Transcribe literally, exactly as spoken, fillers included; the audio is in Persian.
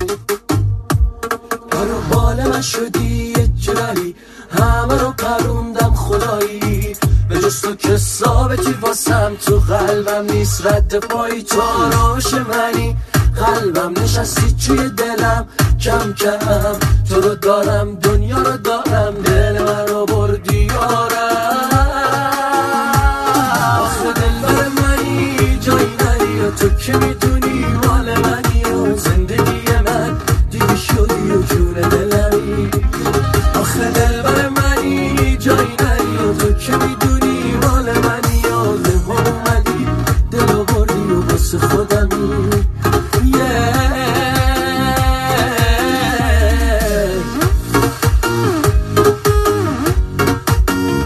برو بال من شدی یه جوری، همه رو پروندم خدایی، به جز تو که ثابتی واسم تو قلبم نیست رد پایی. تو آرامش منی، قلبم نشستی توی دلم، کم کم تو رو دارم، دنیا رو دارم.